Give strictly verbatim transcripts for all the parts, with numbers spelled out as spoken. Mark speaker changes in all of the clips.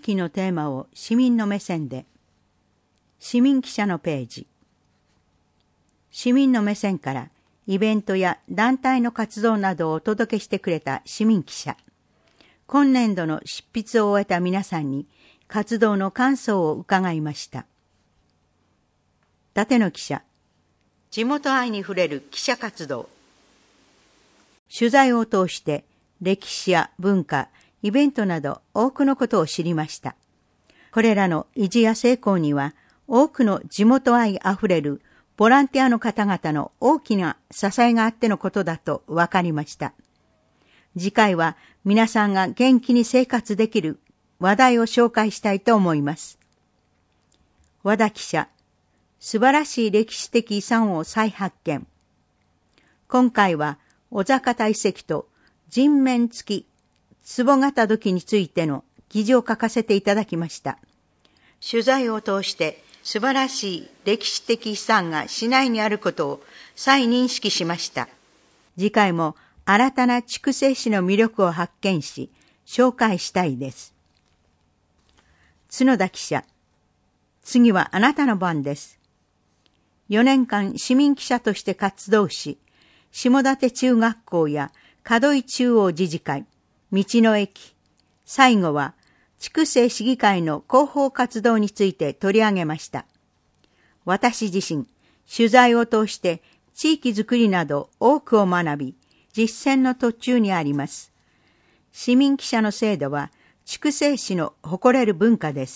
Speaker 1: 域のテーマを市民の目線で。市民記者のページ。市民の目線からイベントや団体の活動などをお届けしてくれた市民記者。今年度の執筆を終えた皆さんに活動の感想を伺いました。立野記者。地元愛に触れる記者活動。取材を通して歴史や文化、イベントなど多くのことを知りました。これらの維持や成功には多くの地元愛あふれるボランティアの方々の大きな支えがあってのことだと分かりました。次回は皆さんが元気に生活できる話題を紹介したいと思います。和田記者。素晴らしい歴史的遺産を再発見。今回は小坂田遺跡と人面付き壺型土器についての記事を書かせていただきました。取材を通して素晴らしい歴史的遺産が市内にあることを再認識しました。次回も新たな筑西市の魅力を発見し、紹介したいです。角田記者。次はあなたの番です。よねんかん市民記者として活動し、下館中学校や門井中央自治会、道の駅、最後は筑西市議会の広報活動について取り上げました。私自身、取材を通して地域づくりなど多くを学び、実践の途中にあります。市民記者の制度は筑西市の誇れる文化です。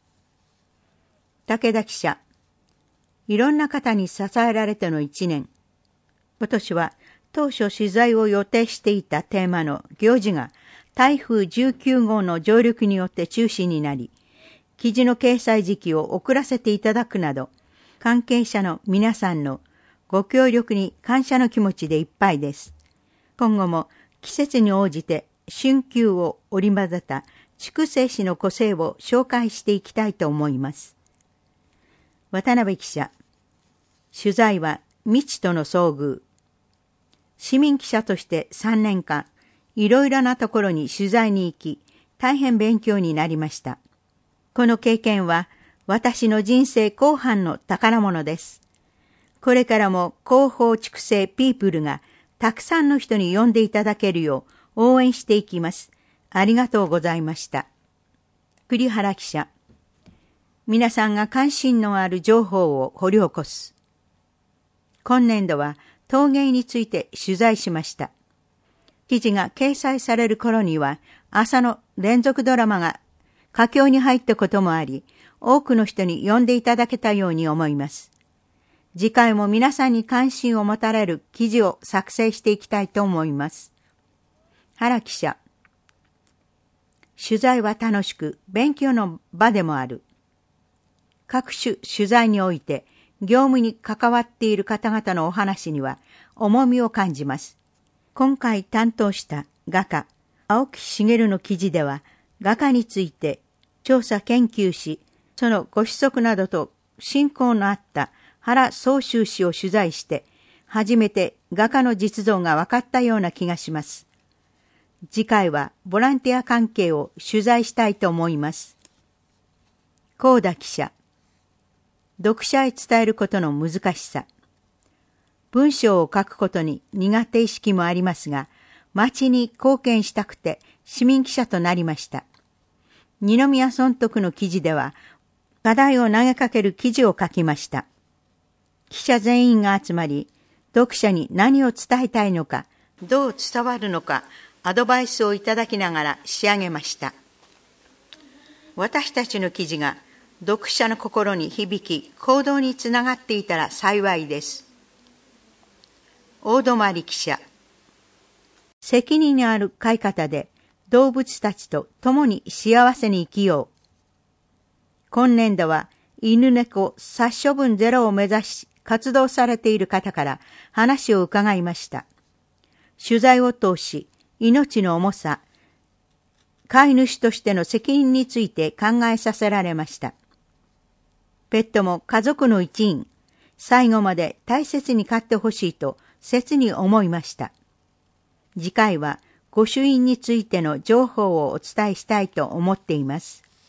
Speaker 1: 武田記者。いろんな方に支えられての一年。今年は当初取材を予定していたテーマの行事が台風じゅうきゅうごうの上陸によって中止になり、記事の掲載時期を遅らせていただくなど、関係者の皆さんのご協力に感謝の気持ちでいっぱいです。今後も季節に応じて春秋を織り交ぜた筑西市の個性を紹介していきたいと思います。渡辺記者。取材は未知との遭遇。市民記者としてさんねんかん、いろいろなところに取材に行き、大変勉強になりました。この経験は私の人生後半の宝物です。これからも広報筑西ピープルがたくさんの人に読んでいただけるよう応援していきます。ありがとうございました。栗原記者。皆さんが関心のある情報を掘り起こす。今年度は陶芸について取材しました。記事が掲載される頃には朝の連続ドラマが佳境に入ったこともあり、多くの人に読んでいただけたように思います。次回も皆さんに関心を持たれる記事を作成していきたいと思います。原記者。取材は楽しく勉強の場でもある。各種取材において業務に関わっている方々のお話には重みを感じます。今回担当した画家、青木茂の記事では、画家について調査研究し、そのご子息などと親交のあった原宗秀氏を取材して、初めて画家の実像が分かったような気がします。次回はボランティア関係を取材したいと思います。高田記者。読者へ伝えることの難しさ。文章を書くことに苦手意識もありますが、町に貢献したくて市民記者となりました。二宮尊徳の記事では、課題を投げかける記事を書きました。記者全員が集まり、読者に何を伝えたいのか、どう伝わるのか、アドバイスをいただきながら仕上げました。私たちの記事が読者の心に響き、行動につながっていたら幸いです。大泊記者。責任ある飼い方で動物たちと共に幸せに生きよう。今年度は犬猫殺処分ゼロを目指し活動されている方から話を伺いました。取材を通し、命の重さ、飼い主としての責任について考えさせられました。ペットも家族の一員、最後まで大切に飼ってほしいと切に思いました。次回は御朱印についての情報をお伝えしたいと思っています。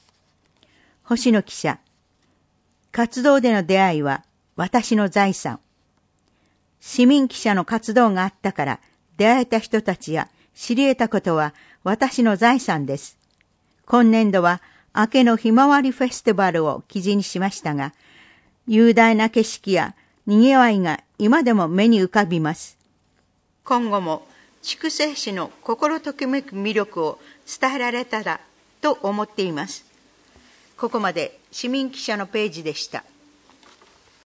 Speaker 1: 星野記者。活動での出会いは私の財産。市民記者の活動があったから出会えた人たちや知り得たことは私の財産です。今年度は明けのひまわりフェスティバルを記事にしましたが、雄大な景色や賑わいが今でも目に浮かびます。今後も筑西市の心ときめく魅力を伝えられたらと思っています。ここまで市民記者のページでした。